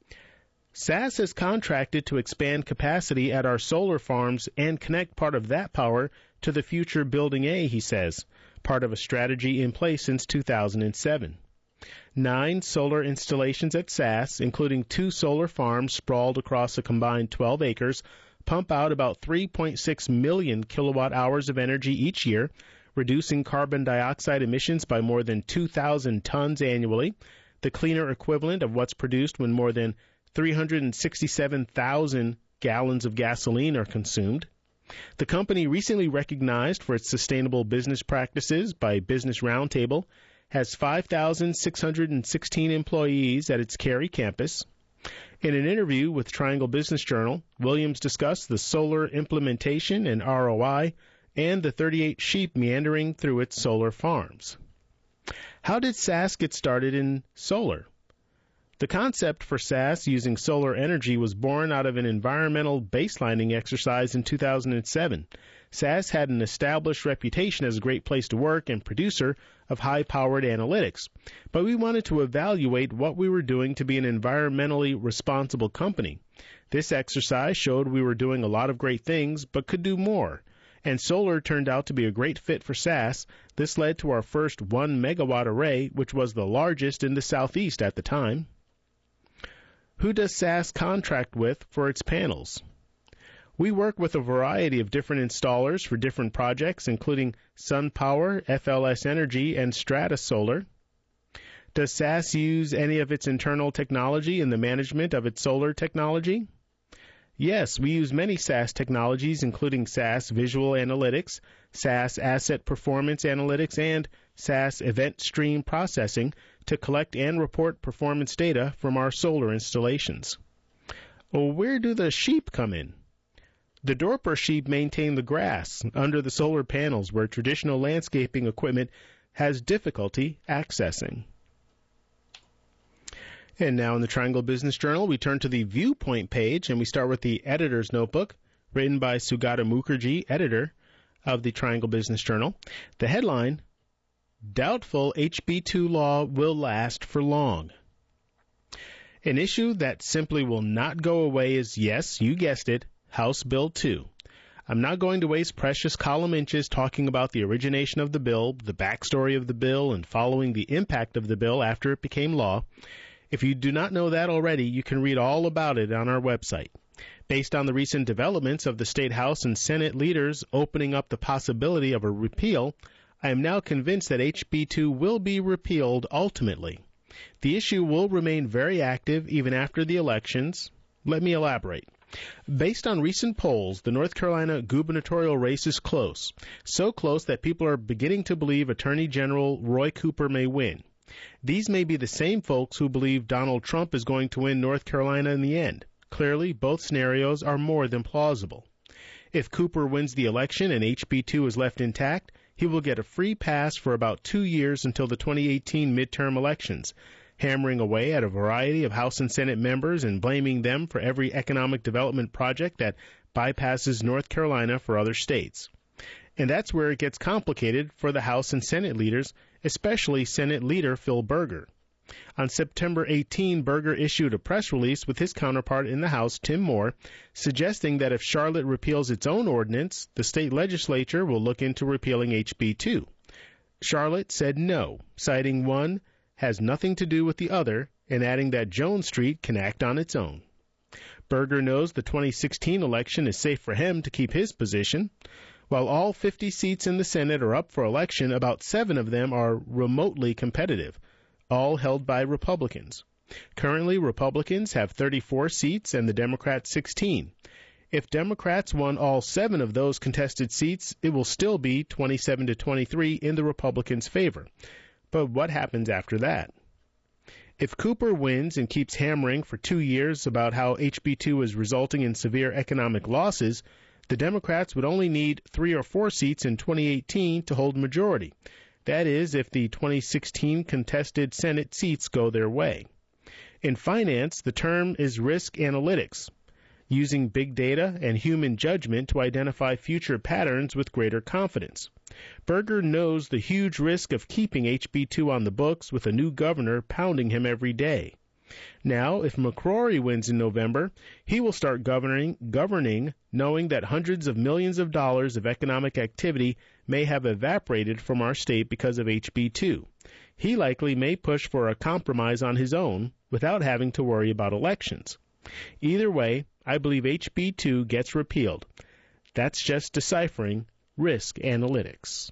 S A S has contracted to expand capacity at our solar farms and connect part of that power to the future Building A, he says, part of a strategy in place since two thousand seven. Nine solar installations at S A S, including two solar farms sprawled across a combined twelve acres, pump out about three point six million kilowatt hours of energy each year, reducing carbon dioxide emissions by more than two thousand tons annually, the cleaner equivalent of what's produced when more than three hundred sixty-seven thousand gallons of gasoline are consumed. The company, recently recognized for its sustainable business practices by Business Roundtable, has five thousand six hundred sixteen employees at its Cary campus. In an interview with Triangle Business Journal, Williams discussed the solar implementation and R O I and the thirty-eight sheep meandering through its solar farms. How did S A S get started in solar? The concept for S A S using solar energy was born out of an environmental baselining exercise in two thousand seven. S A S had an established reputation as a great place to work and producer of high-powered analytics, but we wanted to evaluate what we were doing to be an environmentally responsible company. This exercise showed we were doing a lot of great things, but could do more, and solar turned out to be a great fit for S A S. This led to our first one megawatt array, which was the largest in the Southeast at the time. Who does S A S contract with for its panels? We work with a variety of different installers for different projects, including SunPower, F L S Energy, and Strata Solar. Does S A S use any of its internal technology in the management of its solar technology? Yes, we use many S A S technologies, including S A S Visual Analytics, S A S Asset Performance Analytics, and S A S Event Stream Processing to collect and report performance data from our solar installations. Well, where do the sheep come in? The Dorper sheep maintain the grass under the solar panels where traditional landscaping equipment has difficulty accessing. And now in the Triangle Business Journal, we turn to the Viewpoint page, and we start with the editor's notebook written by Sugata Mukherjee, editor of the Triangle Business Journal. The headline, Doubtful H B two Law Will Last for Long. An issue that simply will not go away is, yes, you guessed it, House Bill two. I'm not going to waste precious column inches talking about the origination of the bill, the backstory of the bill, and following the impact of the bill after it became law. If you do not know that already, you can read all about it on our website. Based on the recent developments of the State House and Senate leaders opening up the possibility of a repeal, I am now convinced that H B two will be repealed ultimately. The issue will remain very active even after the elections. Let me elaborate. Based on recent polls, the North Carolina gubernatorial race is close, so close that people are beginning to believe Attorney General Roy Cooper may win. These may be the same folks who believe Donald Trump is going to win North Carolina in the end. Clearly, both scenarios are more than plausible. If Cooper wins the election and H B two is left intact, he will get a free pass for about two years until the twenty eighteen midterm elections, hammering away at a variety of House and Senate members and blaming them for every economic development project that bypasses North Carolina for other states. And that's where it gets complicated for the House and Senate leaders, especially Senate Leader Phil Berger. On September eighteenth, Berger issued a press release with his counterpart in the House, Tim Moore, suggesting that if Charlotte repeals its own ordinance, the state legislature will look into repealing H B two. Charlotte said no, citing one has nothing to do with the other, and adding that Jones Street can act on its own. Berger knows the twenty sixteen election is safe for him to keep his position. While all fifty seats in the Senate are up for election, about seven of them are remotely competitive, all held by Republicans. Currently, Republicans have thirty-four seats and the Democrats sixteen. If Democrats won all seven of those contested seats, it will still be twenty-seven to twenty-three in the Republicans' favor. But what happens after that? If Cooper wins and keeps hammering for two years about how H B two is resulting in severe economic losses, the Democrats would only need three or four seats in twenty eighteen to hold majority. That is, if the twenty sixteen contested Senate seats go their way. In finance, the term is risk analytics, using big data and human judgment to identify future patterns with greater confidence. Berger knows the huge risk of keeping H B two on the books with a new governor pounding him every day. Now, if McCrory wins in November, he will start governing, governing knowing that hundreds of millions of dollars of economic activity may have evaporated from our state because of H B two. He likely may push for a compromise on his own without having to worry about elections. Either way, I believe H B two gets repealed. That's just deciphering risk analytics.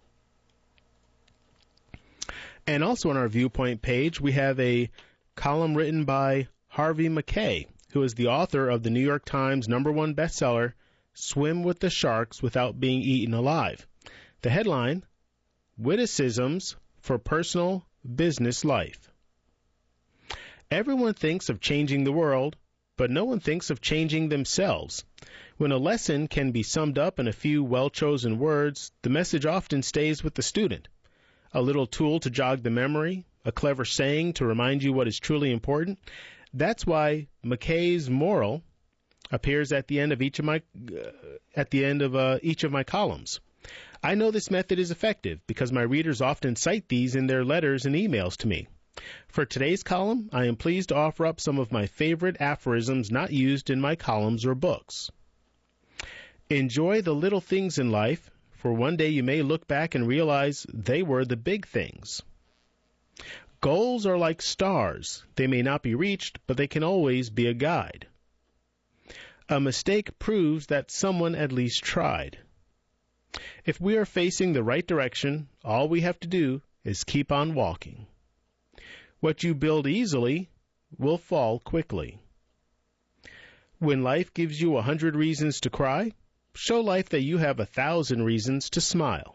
And also on our Viewpoint page, we have a column written by Harvey Mackay, who is the author of the New York Times number one bestseller, Swim with the Sharks Without Being Eaten Alive. The headline, Witticisms for Personal Business Life. Everyone thinks of changing the world, but no one thinks of changing themselves. When a lesson can be summed up in a few well-chosen words, the message often stays with the student. A little tool to jog the memory, a clever saying to remind you what is truly important. That's why Mackay's moral appears at the end of each of my uh, at the end of uh, each of my columns. I know this method is effective because my readers often cite these in their letters and emails to me. For today's column, I am pleased to offer up some of my favorite aphorisms not used in my columns or books. Enjoy the little things in life, for one day you may look back and realize they were the big things. Goals are like stars. They may not be reached, but they can always be a guide. A mistake proves that someone at least tried. If we are facing the right direction, all we have to do is keep on walking. What you build easily will fall quickly. When life gives you a hundred reasons to cry, show life that you have a thousand reasons to smile.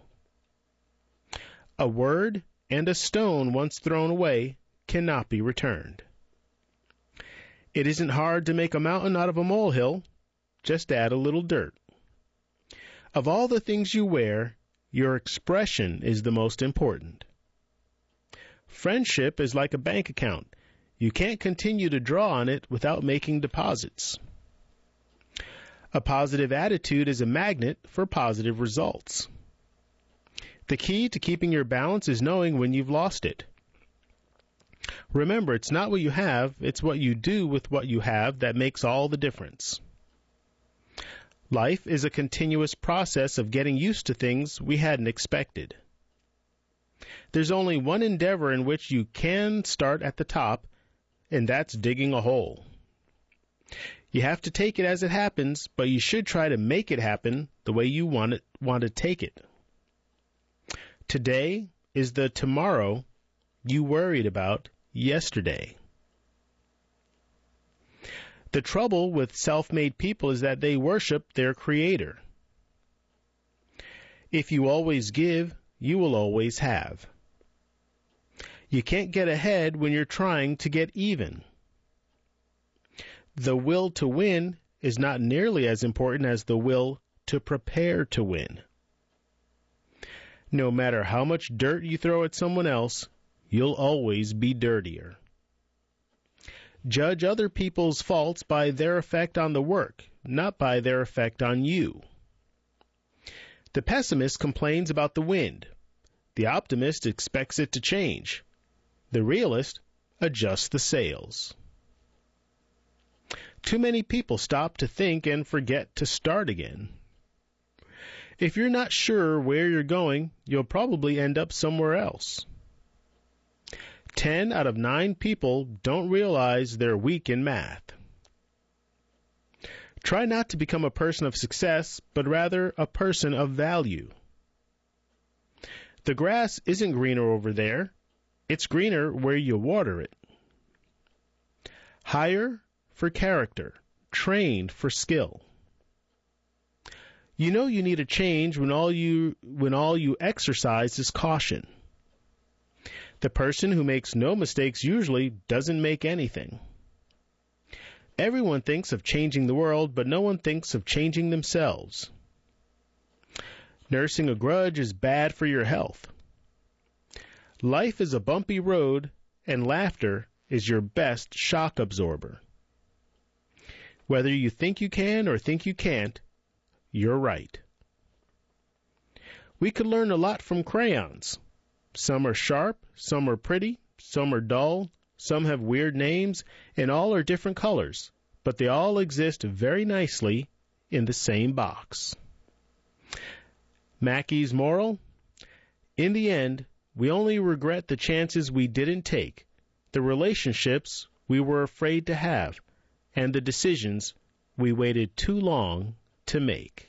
A word and a stone once thrown away cannot be returned. It isn't hard to make a mountain out of a molehill. Just add a little dirt. Of all the things you wear, your expression is the most important. Friendship is like a bank account. You can't continue to draw on it without making deposits. A positive attitude is a magnet for positive results. The key to keeping your balance is knowing when you've lost it. Remember, it's not what you have, it's what you do with what you have that makes all the difference. Life is a continuous process of getting used to things we hadn't expected. There's only one endeavor in which you can start at the top, and that's digging a hole. You have to take it as it happens, but you should try to make it happen the way you want it, want to take it. Today is the tomorrow you worried about yesterday. The trouble with self-made people is that they worship their creator. If you always give, you will always have. You can't get ahead when you're trying to get even. The will to win is not nearly as important as the will to prepare to win. No matter how much dirt you throw at someone else, you'll always be dirtier. Judge other people's faults by their effect on the work, not by their effect on you. The pessimist complains about the wind. The optimist expects it to change. The realist adjusts the sails. Too many people stop to think and forget to start again. If you're not sure where you're going, you'll probably end up somewhere else. Ten out of nine people don't realize they're weak in math. Try not to become a person of success, but rather a person of value. The grass isn't greener over there. It's greener where you water it. Hire for character. Train for skill. You know you need a change when all you when all you exercise is caution. The person who makes no mistakes usually doesn't make anything. Everyone thinks of changing the world, but no one thinks of changing themselves. Nursing a grudge is bad for your health. Life is a bumpy road, and laughter is your best shock absorber. Whether you think you can or think you can't, you're right. We could learn a lot from crayons. Some are sharp, some are pretty, some are dull, some have weird names, and all are different colors, but they all exist very nicely in the same box. Mackey's moral: in the end, we only regret the chances we didn't take, the relationships we were afraid to have, and the decisions we waited too long to make.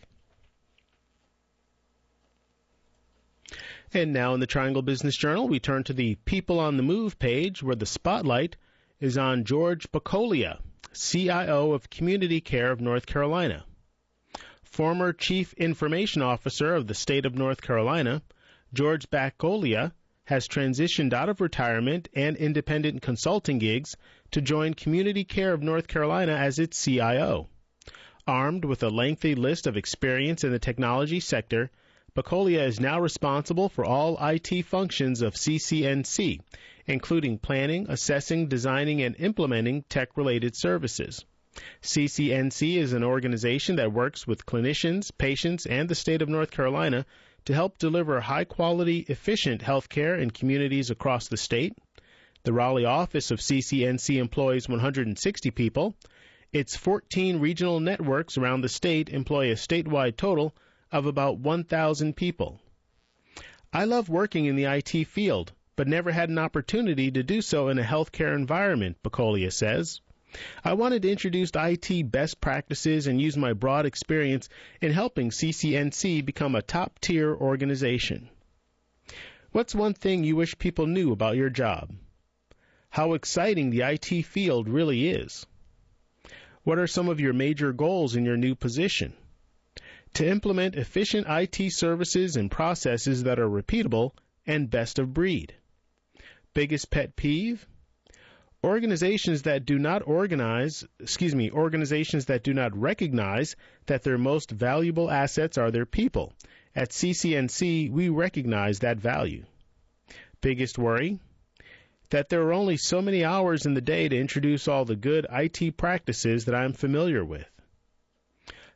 And now in the Triangle Business Journal, we turn to the People on the Move page, where the spotlight is on George Bacolia, C I O of Community Care of North Carolina. Former Chief Information Officer of the state of North Carolina, George Bacolia has transitioned out of retirement and independent consulting gigs to join Community Care of North Carolina as its C I O. Armed with a lengthy list of experience in the technology sector, Bacolia is now responsible for all I T functions of C C N C, including planning, assessing, designing, and implementing tech-related services. C C N C is an organization that works with clinicians, patients, and the state of North Carolina to help deliver high-quality, efficient health care in communities across the state. The Raleigh office of C C N C employs one hundred sixty people. Its fourteen regional networks around the state employ a statewide total of about one thousand people. I love working in the I T field, but never had an opportunity to do so in a healthcare environment, Bacolia says. I wanted to introduce I T best practices and use my broad experience in helping C C N C become a top-tier organization. What's one thing you wish people knew about your job? How exciting the I T field really is. What are some of your major goals in your new position? To implement efficient I T services and processes that are repeatable and best of breed. Biggest pet peeve? Organizations that do not organize, excuse me, organizations that do not recognize that their most valuable assets are their people. At C C N C, we recognize that value. Biggest worry? That there are only so many hours in the day to introduce all the good I T practices that I'm familiar with.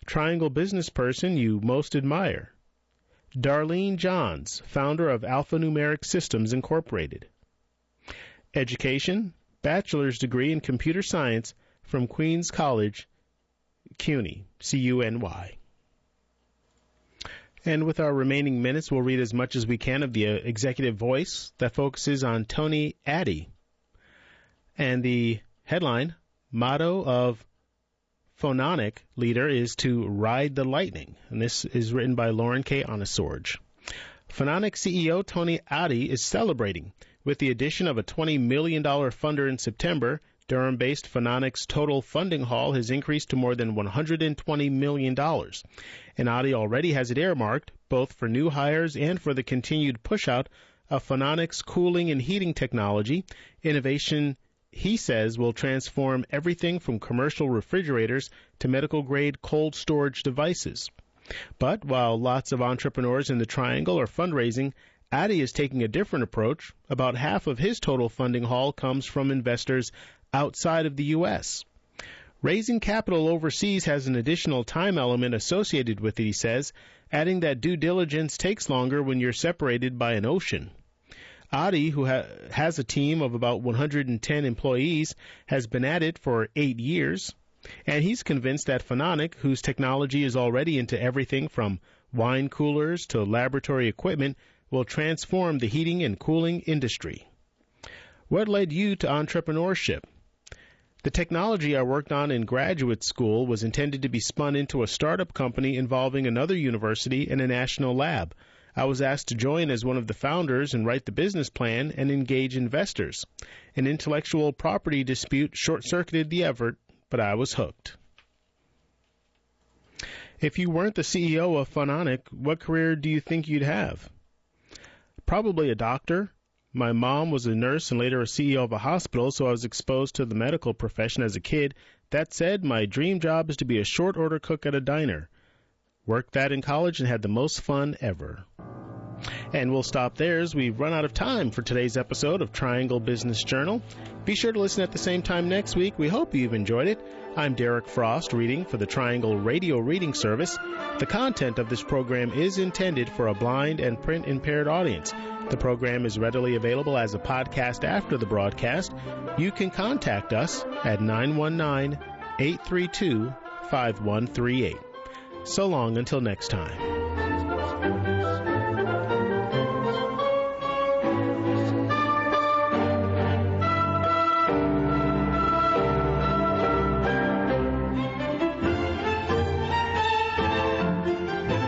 Triangle business person you most admire. Darlene Johns, founder of Alphanumeric Systems Incorporated. Education, bachelor's degree in computer science from Queens College, CUNY, C U N Y. And with our remaining minutes, we'll read as much as we can of the uh, executive voice that focuses on Tony Addy. And the headline, motto of Phononic leader is to ride the lightning. And this is written by Lauren K. Onesorge. Phononic C E O Tony Addy is celebrating. With the addition of a twenty million dollars funder in September, Durham-based Phononic's total funding haul has increased to more than one hundred twenty million dollars. And Addy already has it earmarked, both for new hires and for the continued push-out of Phononic's cooling and heating technology. Innovation, he says, will transform everything from commercial refrigerators to medical-grade cold storage devices. But while lots of entrepreneurs in the Triangle are fundraising, Addy is taking a different approach. About half of his total funding haul comes from investors outside of the U S. Raising capital overseas has an additional time element associated with it, he says, adding that due diligence takes longer when you're separated by an ocean. Addy, who ha- has a team of about one hundred ten employees, has been at it for eight years, and he's convinced that Phononic, whose technology is already into everything from wine coolers to laboratory equipment, will transform the heating and cooling industry. What led you to entrepreneurship? The technology I worked on in graduate school was intended to be spun into a startup company involving another university and a national lab. I was asked to join as one of the founders and write the business plan and engage investors. An intellectual property dispute short-circuited the effort, but I was hooked. If you weren't the C E O of Phononic, what career do you think you'd have? Probably a doctor. My mom was a nurse and later a C E O of a hospital, so I was exposed to the medical profession as a kid. That said, my dream job is to be a short-order cook at a diner. Worked that in college and had the most fun ever. And we'll stop there as we've run out of time for today's episode of Triangle Business Journal. Be sure to listen at the same time next week. We hope you've enjoyed it. I'm Derek Frost, reading for the Triangle Radio Reading Service. The content of this program is intended for a blind and print-impaired audience. The program is readily available as a podcast after the broadcast. You can contact us at nine one nine, eight three two, five one three eight. So long until next time.